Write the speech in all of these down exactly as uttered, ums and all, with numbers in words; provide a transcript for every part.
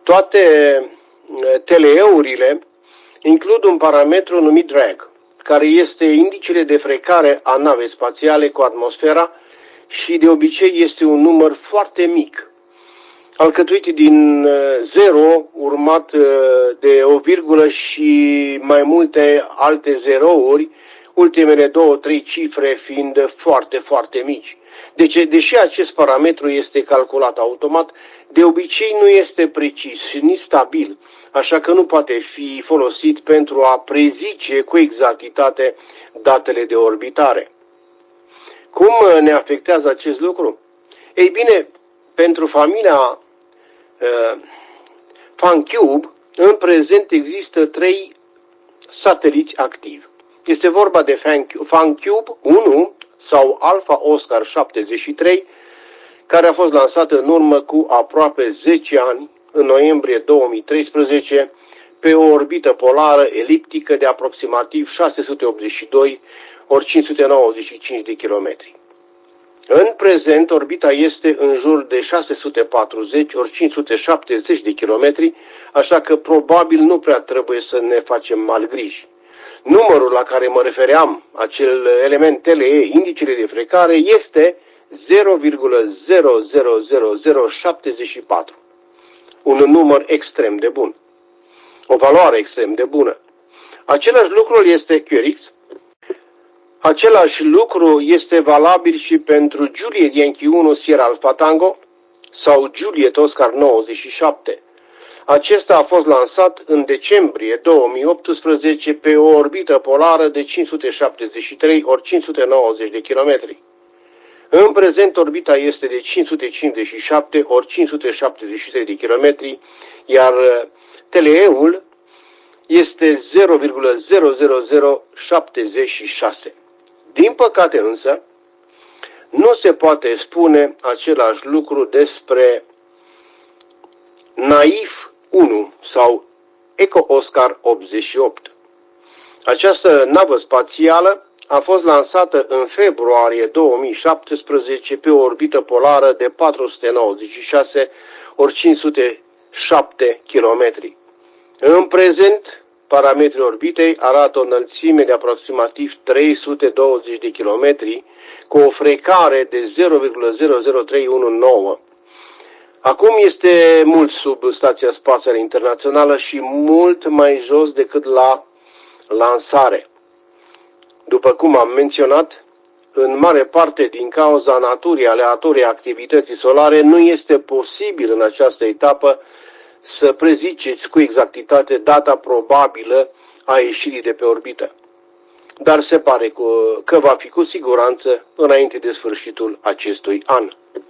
Toate T L E-urile includ un parametru numit drag, care este indicele de frecare a navei spațiale cu atmosfera și de obicei este un număr foarte mic, alcătuit din zero, urmat de o virgulă și mai multe alte zerouri, ultimele două, trei cifre fiind foarte, foarte mici. Deci, deși acest parametru este calculat automat, de obicei nu este precis și nici stabil, așa că nu poate fi folosit pentru a prezice cu exactitate datele de orbitare. Cum ne afectează acest lucru? Ei bine, pentru familia uh, FunCube, în prezent există trei sateliți activi. Este vorba de FunCube unu sau Alpha Oscar șaptezeci și trei, care a fost lansat în urmă cu aproape zece ani, în noiembrie două mii treisprezece, pe o orbită polară eliptică de aproximativ șase sute optzeci și doi ori cinci sute nouăzeci și cinci de kilometri. În prezent, orbita este în jur de șase sute patruzeci ori cinci sute șaptezeci de kilometri, așa că probabil nu prea trebuie să ne facem mari griji. Numărul la care mă refeream, acel element T L E, indicele de frecare, este zero virgulă zero zero zero zero șapte patru. Un număr extrem de bun. O valoare extrem de bună. Același lucru este Q R X. Același lucru este valabil și pentru Juliet Yankee unu Sierra Alpha Tango sau Juliet Oscar nouăzeci și șapte. Acesta a fost lansat în decembrie două mii optsprezece pe o orbită polară de cinci sute șaptezeci și trei ori cinci sute nouăzeci de kilometri. În prezent, orbita este de cinci sute cincizeci și șapte ori cinci sute șaptezeci și trei de kilometri, iar T L E-ul este zero virgulă zero zero zero șapte șase. Din păcate însă, nu se poate spune același lucru despre Naif unu sau Eco Oscar optzeci și opt. Această navă spațială a fost lansată în februarie două mii șaptesprezece pe o orbită polară de patru sute nouăzeci și șase ori cinci sute șapte kilometri. În prezent, parametrii orbitei arată o înălțime de aproximativ trei sute douăzeci de kilometri cu o frecare de zero virgulă zero zero trei unu nouă. Acum este mult sub Stația Spațială Internațională și mult mai jos decât la lansare. După cum am menționat, în mare parte din cauza naturii aleatorii a activității solare, nu este posibil în această etapă să preziceți cu exactitate data probabilă a ieșirii de pe orbită. Dar se pare că va fi cu siguranță înainte de sfârșitul acestui an.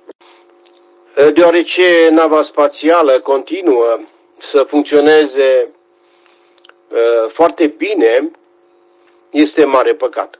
Deoarece nava spațială continuă să funcționeze uh, foarte bine, este mare păcat.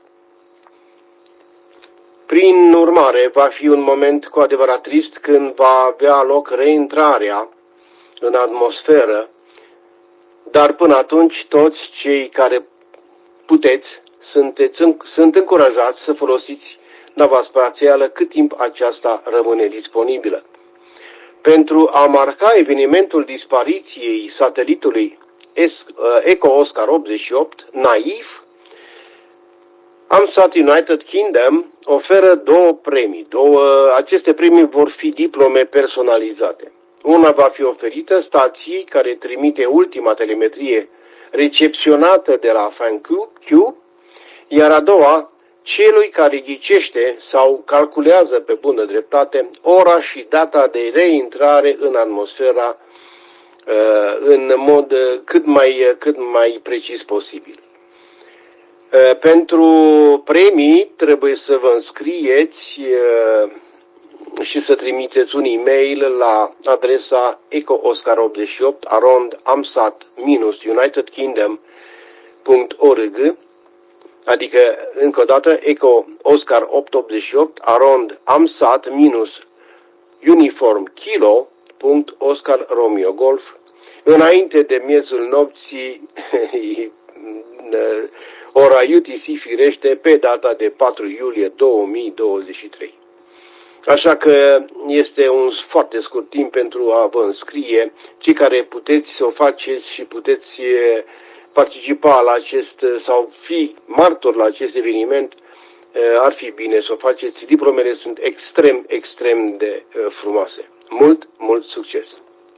Prin urmare, va fi un moment cu adevărat trist când va avea loc reintrarea în atmosferă, dar până atunci toți cei care puteți sunteți, sunt încurajați să folosiți nava spațială cât timp aceasta rămâne disponibilă. Pentru a marca evenimentul dispariției satelitului Eco Oscar optzeci și opt, Naif, AMSAT United Kingdom oferă două premii. Două, aceste premii vor fi diplome personalizate. Una va fi oferită stației care trimite ultima telemetrie recepționată de la FunCube, iar a doua celui care ghicește sau calculează pe bună dreptate ora și data de reintrare în atmosfera în mod cât mai, cât mai precis posibil. Pentru premii trebuie să vă înscrieți și să trimiteți un e-mail la adresa eco oscar optzeci și opt arond amsat united kingdom punct org, adică, încă o dată, eco oscar optzeci și opt arond amsat uniform kilo punct oscar romeo golf, înainte de miezul nopții, ora U T C firește, pe data de patru iulie două mii douăzeci și trei. Așa că este un foarte scurt timp pentru a vă înscrie. Cei care puteți să o faceți și puteți participa la acest sau fi martor la acest eveniment, ar fi bine să o faceți. Diplomele sunt extrem, extrem de frumoase. Mult, mult succes!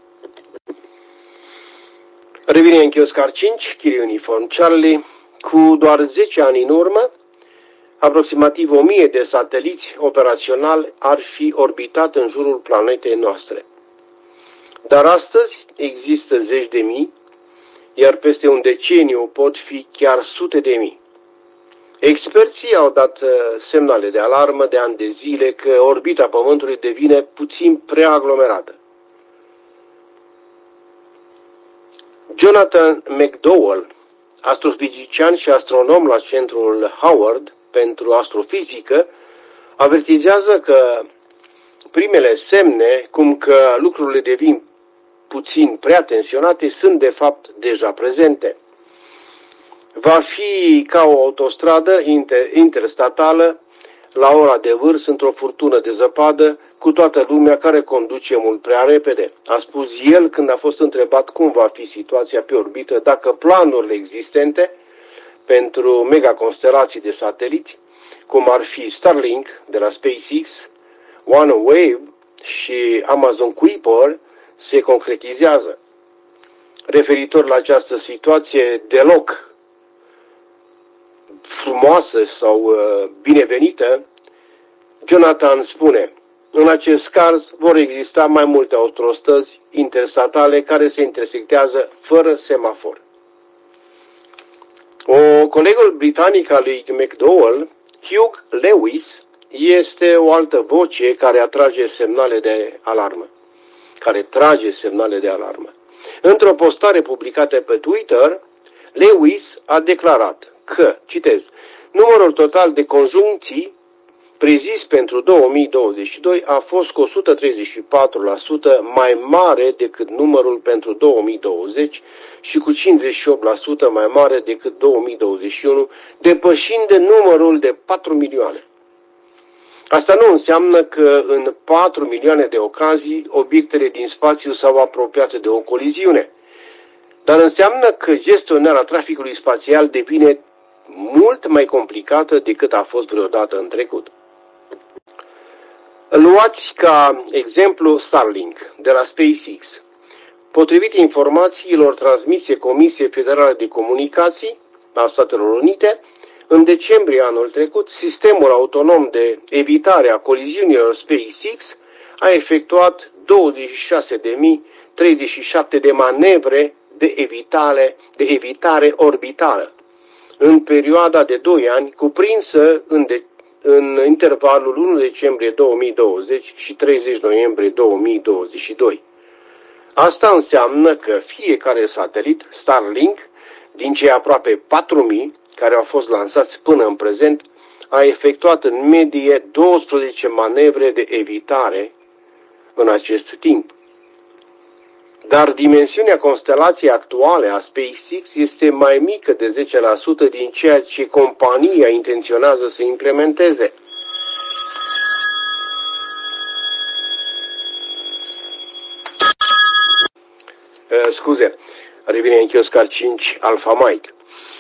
Revine în Chioscar cinci, Kilo Uniform Charlie. Cu doar zece ani în urmă, aproximativ o mie de sateliți operaționali ar fi orbitat în jurul planetei noastre. Dar astăzi există zeci de mii, iar peste un deceniu pot fi chiar sute de mii. Experții au dat semnale de alarmă de ani de zile că orbita Pământului devine puțin prea aglomerată. Jonathan McDowell, astrofizician și astronom la Centrul Howard pentru astrofizică, avertizează că primele semne cum că lucrurile devin puțin prea tensionate sunt de fapt deja prezente. Va fi ca o autostradă inter- interstatală la ora de vârf într-o furtună de zăpadă cu toată lumea care conduce mult prea repede, a spus el când a fost întrebat cum va fi situația pe orbită dacă planurile existente pentru megaconstelații de sateliți, cum ar fi Starlink de la SpaceX, OneWeb și Amazon Kuiper, se concretizează. Referitor la această situație deloc frumoasă sau uh, binevenită, Jonathan spune: în acest caz vor exista mai multe autostrăzi interstatale care se intersectează fără semafor. O colegul britanic al lui McDowell, Hugh Lewis, este o altă voce care atrage semnale de alarmă. Care trage semnale de alarmă. Într-o postare publicată pe Twitter, Lewis a declarat că, citez, numărul total de conjuncții prezis pentru două mii douăzeci și doi a fost cu o sută treizeci și patru la sută mai mare decât numărul pentru două mii douăzeci și cu cincizeci și opt la sută mai mare decât două mii douăzeci și unu, depășind numărul de patru milioane. Asta nu înseamnă că în patru milioane de ocazii obiectele din spațiu s-au apropiat de o coliziune, dar înseamnă că gestionarea traficului spațial devine mult mai complicată decât a fost vreodată în trecut. Luați ca exemplu Starlink de la SpaceX. Potrivit informațiilor transmise Comisiei Federale de Comunicații a Statelor Unite, în decembrie anul trecut, sistemul autonom de evitare a coliziunilor SpaceX a efectuat douăzeci și șase de mii treizeci și șapte de manevre de evitare, de evitare orbitală în perioada de doi ani cuprinsă în, de, în intervalul unu decembrie două mii douăzeci și treizeci noiembrie două mii douăzeci și doi. Asta înseamnă că fiecare satelit Starlink, din cei aproape patru mii care au fost lansați până în prezent, a efectuat în medie douăsprezece manevre de evitare în acest timp. Dar dimensiunea constelației actuale a SpaceX este mai mică de zece la sută din ceea ce compania intenționează să implementeze. Uh, scuze, revine Yankee Oscar cinci Alpha Mike.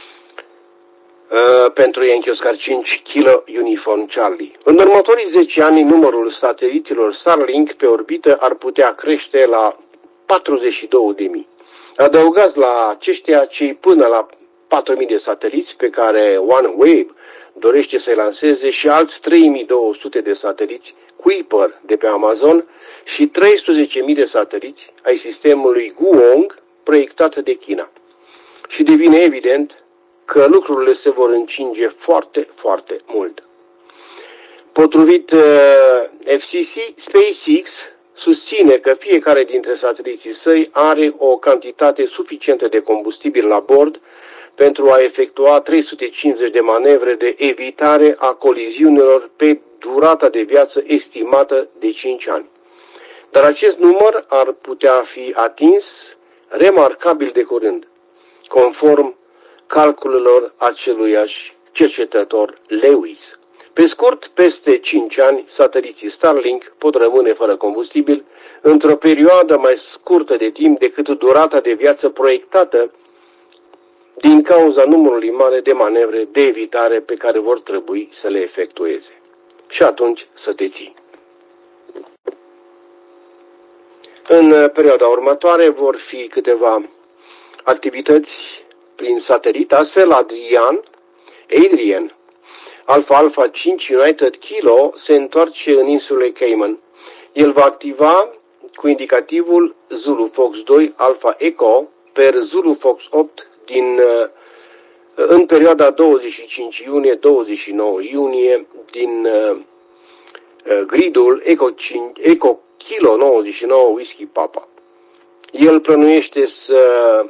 Uh, pentru Yankee Oscar cinci Kilo Uniform Charlie. În următorii zece ani, numărul sateliților Starlink pe orbită ar putea crește la patruzeci și două de mii. Adăugați la aceștia cei până la patru mii de sateliți pe care OneWeb dorește să-i lanseze și alți trei mii două sute de sateliți Kuiper de pe Amazon și treisprezece mii de sateliți ai sistemului Guoong proiectat de China. Și devine evident că lucrurile se vor încinge foarte, foarte mult. Potrivit uh, F C C, SpaceX susține că fiecare dintre sateliții săi are o cantitate suficientă de combustibil la bord pentru a efectua trei sute cincizeci de manevre de evitare a coliziunilor pe durata de viață estimată de cinci ani. Dar acest număr ar putea fi atins remarcabil de curând, conform calculelor aceluiași cercetător Lewis. Pe scurt, peste cinci ani, sateliții Starlink pot rămâne fără combustibil într-o perioadă mai scurtă de timp decât durata de viață proiectată din cauza numărului mare de manevre de evitare pe care vor trebui să le efectueze. Și atunci să te ții. În perioada următoare vor fi câteva activități prin satelit, astfel Adrian, Adrian, Alpha Alpha cinci United Kilo se întoarce în insulele Cayman. El va activa cu indicativul Zulu Fox doi Alpha Echo per Zulu Fox opt din, în perioada douăzeci și cinci iunie - douăzeci și nouă iunie din gridul Echo, cinci, Echo Kilo nouăzeci și nouă Whisky Papa. El plănuiește să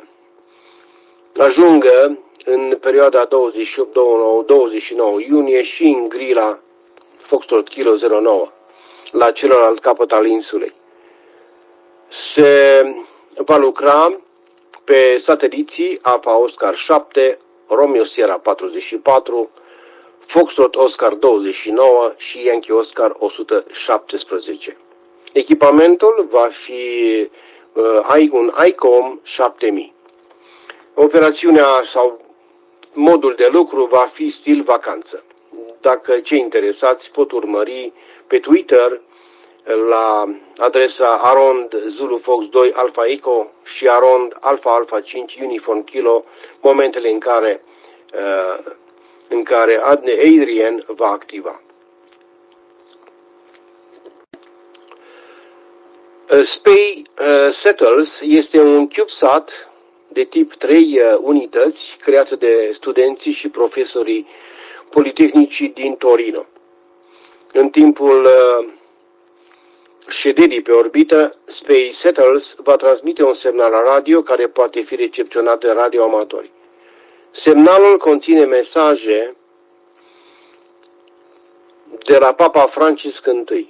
ajungă în perioada douăzeci și opt - douăzeci și nouă iunie și în grila Foxtrot Kilo zero nouă la celălalt capăt al insulei. Se va lucra pe sateliții Alpha Oscar șapte, Romeo Sierra patruzeci și patru, Foxtrot Oscar douăzeci și nouă și Yankee Oscar o sută șaptesprezece. Echipamentul va fi uh, un ICOM șapte mii. Operațiunea sau modul de lucru va fi stil vacanță. Dacă cei interesați pot urmări pe Twitter la adresa Arond Zulu Fox doi Alpha Echo și Arond Alpha Alpha cinci Uniform Kilo momentele în care, uh, în care Adrian va activa. Space Settles este un CubeSat de tip trei unități creată de studenții și profesorii Politehnicii din Torino. În timpul șederii pe orbită, Space Settles va transmite un semnal radio care poate fi recepționat de radioamatori. Semnalul conține mesaje de la Papa Francisc I.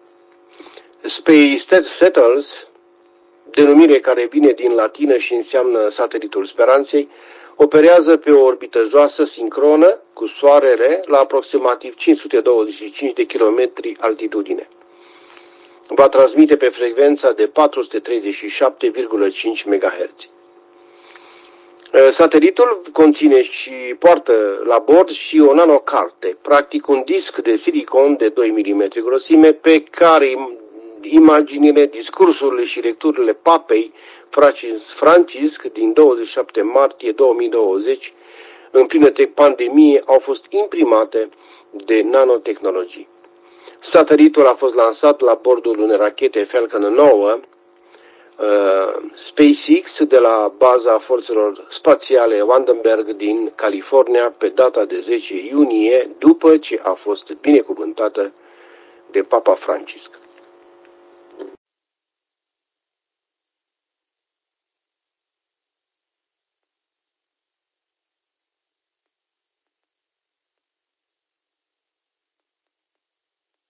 Space Settles, denumire care vine din latină și înseamnă satelitul speranței, operează pe o orbită joasă sincronă cu Soarele la aproximativ cinci sute douăzeci și cinci de kilometri altitudine. Va transmite pe frecvența de patru sute treizeci și șapte virgulă cinci megahertz. Satelitul conține și poartă la bord și o nanocarte, practic un disc de silicon de doi milimetri grosime pe care imaginile, discursurile și lecturile Papei Francisc din douăzeci și șapte martie două mii douăzeci, în plină pandemie, au fost imprimate de nanotehnologii. Satelitul a fost lansat la bordul unei rachete Falcon nouă, uh, SpaceX, de la baza forțelor spațiale Vandenberg din California, pe data de zece iunie, după ce a fost binecuvântată de Papa Francisc.